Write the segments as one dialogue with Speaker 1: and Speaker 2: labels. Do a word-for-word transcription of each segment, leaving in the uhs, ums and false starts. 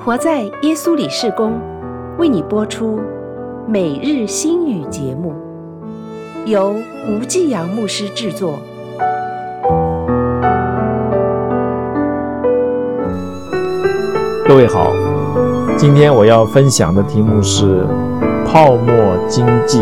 Speaker 1: 活在耶稣里事工为你播出每日新语节目，由吴继阳牧师制作。
Speaker 2: 各位好，今天我要分享的题目是泡沫经济。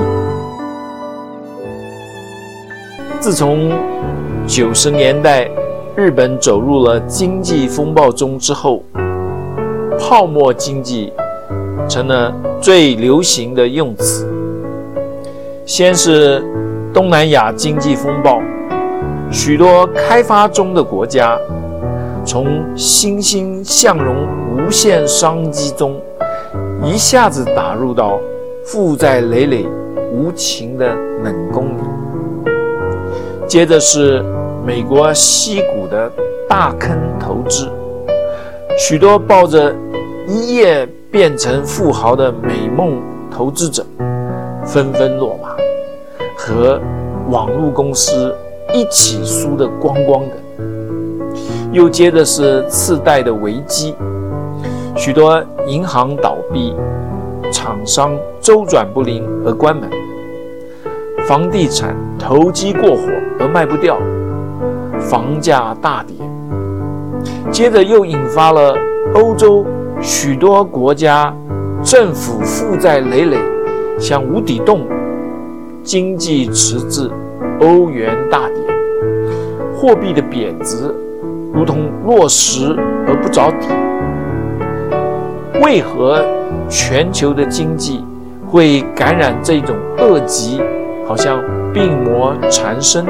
Speaker 2: 自从九十年代日本走入了经济风暴中之后，泡沫经济成了最流行的用词。先是东南亚经济风暴，许多开发中的国家从欣欣向荣无限商机中一下子打入到负债累累无情的冷宫里。接着是美国矽谷的大坑投资，许多抱着一夜变成富豪的美梦投资者纷纷落马，和网络公司一起输得光光的。又接着是次贷的危机，许多银行倒闭，厂商周转不灵而关门，房地产投机过火而卖不掉，房价大跌。接着又引发了欧洲许多国家政府负债累累，像无底洞，经济迟滞，欧元大跌，货币的贬值如同落石而不着底。为何全球的经济会感染这种恶疾，好像病魔缠身呢？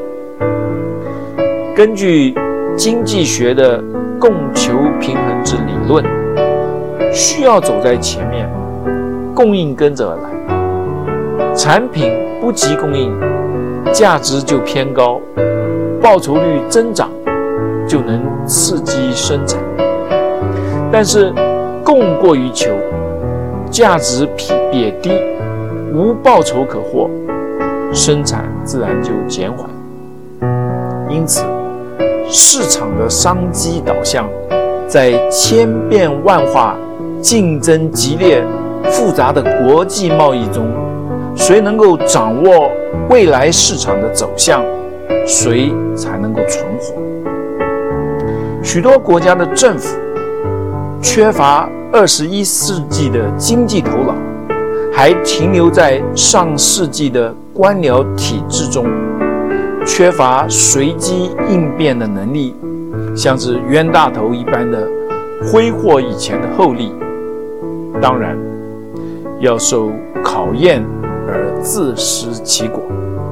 Speaker 2: 根据经济学的供求平衡之理论，需要走在前面，供应跟着而来。产品不及供应，价值就偏高，报酬率增长就能刺激生产。但是供过于求，价值贬低，无报酬可获，生产自然就减缓。因此市场的商机导向，在千变万化、竞争激烈、复杂的国际贸易中，谁能够掌握未来市场的走向，谁才能够存活。许多国家的政府缺乏二十一世纪的经济头脑，还停留在上世纪的官僚体制中，缺乏随机应变的能力，像是冤大头一般的挥霍以前的厚利。当然要受考验而自食其果。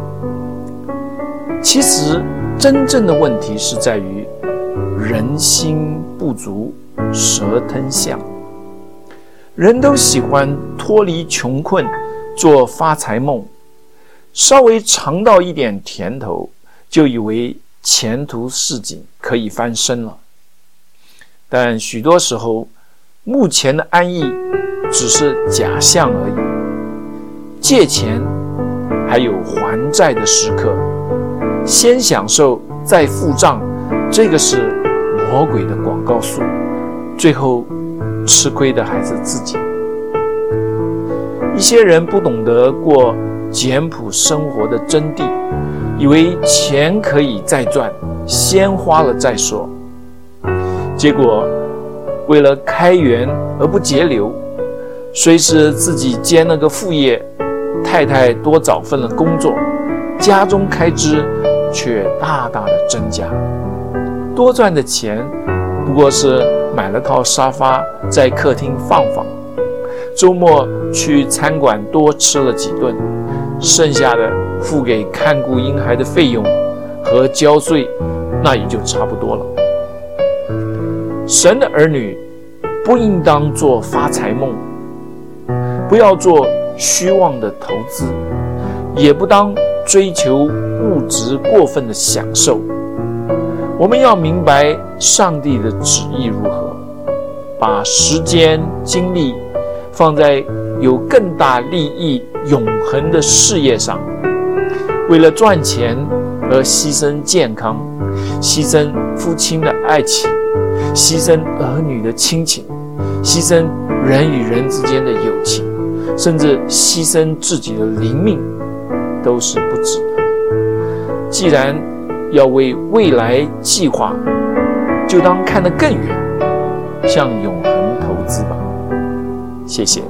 Speaker 2: 其实真正的问题是在于人心不足蛇吞象。人都喜欢脱离穷困，做发财梦，稍微尝到一点甜头，就以为前途似锦，可以翻身了。但许多时候，目前的安逸只是假象而已。借钱还有还债的时刻，先享受再付账，这个是魔鬼的广告术，最后吃亏的还是自己。一些人不懂得过简朴生活的真谛，以为钱可以再赚，先花了再说。结果为了开源而不节流，虽是自己兼了个副业，太太多找份了工作，家中开支却大大的增加。多赚的钱不过是买了套沙发在客厅放放，周末去餐馆多吃了几顿，剩下的付给看顾婴孩的费用和交税，那也就差不多了。神的儿女不应当做发财梦，不要做虚妄的投资，也不当追求物质过分的享受。我们要明白上帝的旨意如何，把时间精力放在有更大利益永恒的事业上。为了赚钱而牺牲健康，牺牲夫妻的爱情，牺牲儿女的亲情， 牺牲人与人之间的友情，甚至牺牲自己的灵命，都是不值得。既然要为未来计划，就当看得更远，向永恒投资吧。谢谢。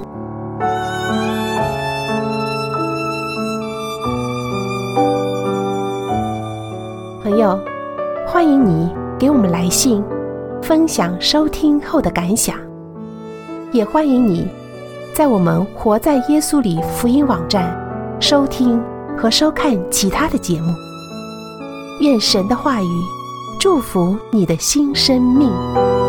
Speaker 1: 朋友，欢迎你给我们来信，分享收听后的感想。也欢迎你在我们活在耶稣里福音网站收听和收看其他的节目。愿神的话语祝福你的新生命。